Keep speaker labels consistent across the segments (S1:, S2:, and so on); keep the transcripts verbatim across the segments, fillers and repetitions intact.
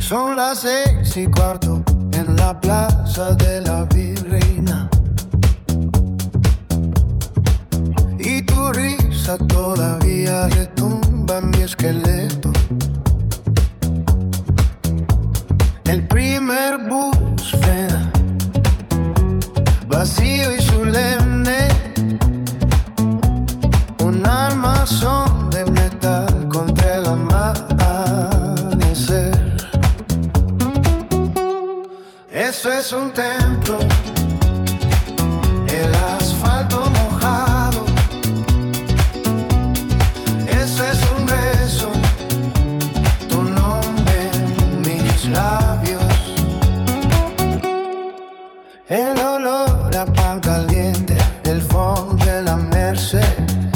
S1: Son las seis y cuarto en la plaza de la Virreina. Y tu risa todavía retumba en mi esqueleto. El primer bus frena, vacío y solemne. Un armazón de metal contra el amanecer. Eso es un templo, el asfalto mojado. Eso es un beso, tu nombre en mis labios. El olor a pan caliente, el fondo de la Merced.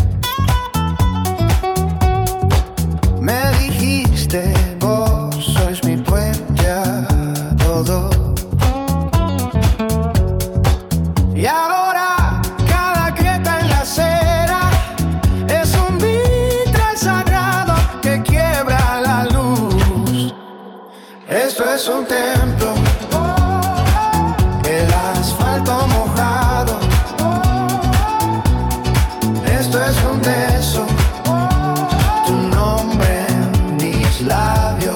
S1: Me dijiste, vos sois mi puente a todo. Y ahora cada grieta en la acera es un vitral sagrado que quiebra la luz. Esto es un templo, el asfalto mojado. Esto es un beso, tu nombre en mis labios.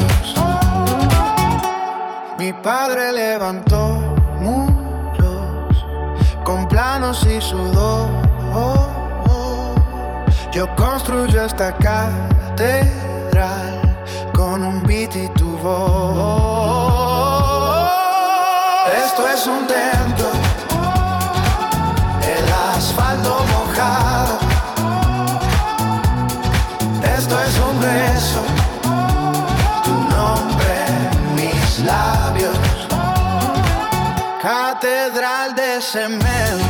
S1: Mi padre levantó muros con planos y sudor. Yo construyo esta catedral con un beat y tu voz. Esto es un templo, el asfalto mojado. Esto es un beso, tu nombre en mis labios. Catedral de cemento.